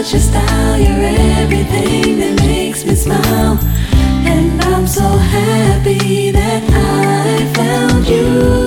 touch, your style, you're everything that makes me smile. And I'm so happy that I found you.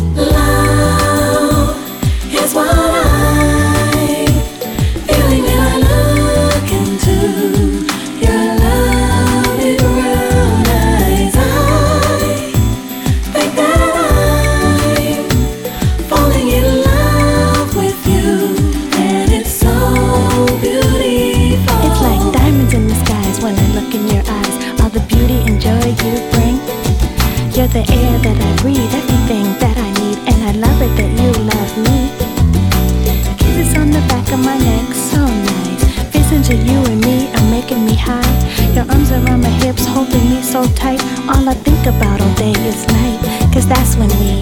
Love is what I'm feeling when I look into your lovely brown eyes. I think that I'm falling in love with you, and it's so beautiful. It's like diamonds in the skies when I look in your eyes. All the beauty and joy you bring. You're the air that I breathe, everything that I need, and I love it that you love me. Kisses on the back of my neck, so nice. Visions of you and me are making me high. Your arms around my hips, holding me so tight. All I think about all day is night, 'cause that's when we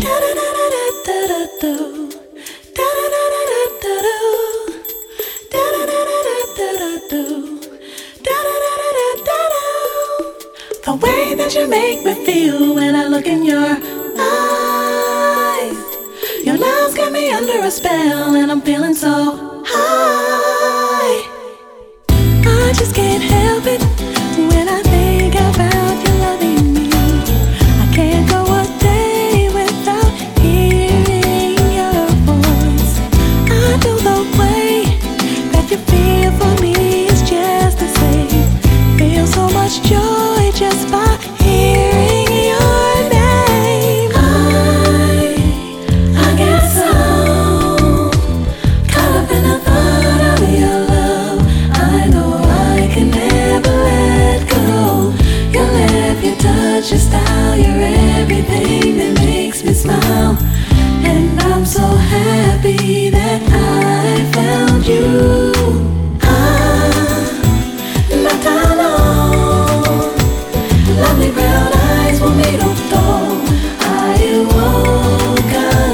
the way that you make me feel when I look in your eyes. Your love's got me under a spell, and I'm feeling so high. I just can't help it when I think about you loving me. I can't go a day without hearing your voice. I know the way that you feel for me is just the same. Feel so much joy just by hearing your name. I get so caught up in the thought of your love. I know I can never let go. Your laugh, your touch, your style, you're everything that makes me smile. And I'm so happy that I found you. Lovely brown eyes will meet up though. I woke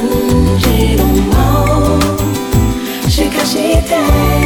Shikashite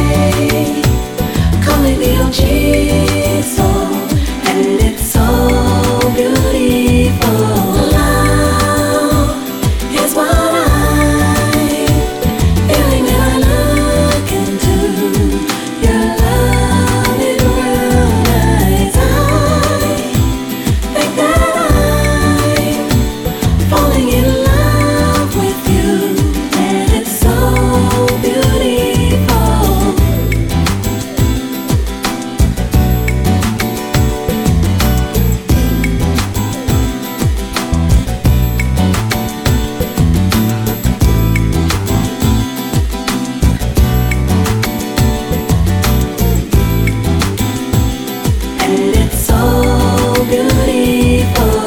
calling me Ochiso, and it's so beautiful. Love is what I'm feeling when I look into your lovely brown eyes. I think that I'm falling in love with you, and it's so beautiful. And it's so beautiful.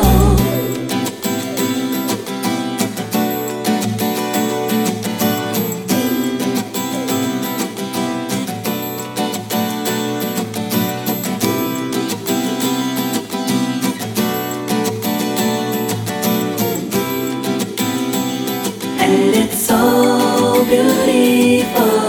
And it's so beautiful.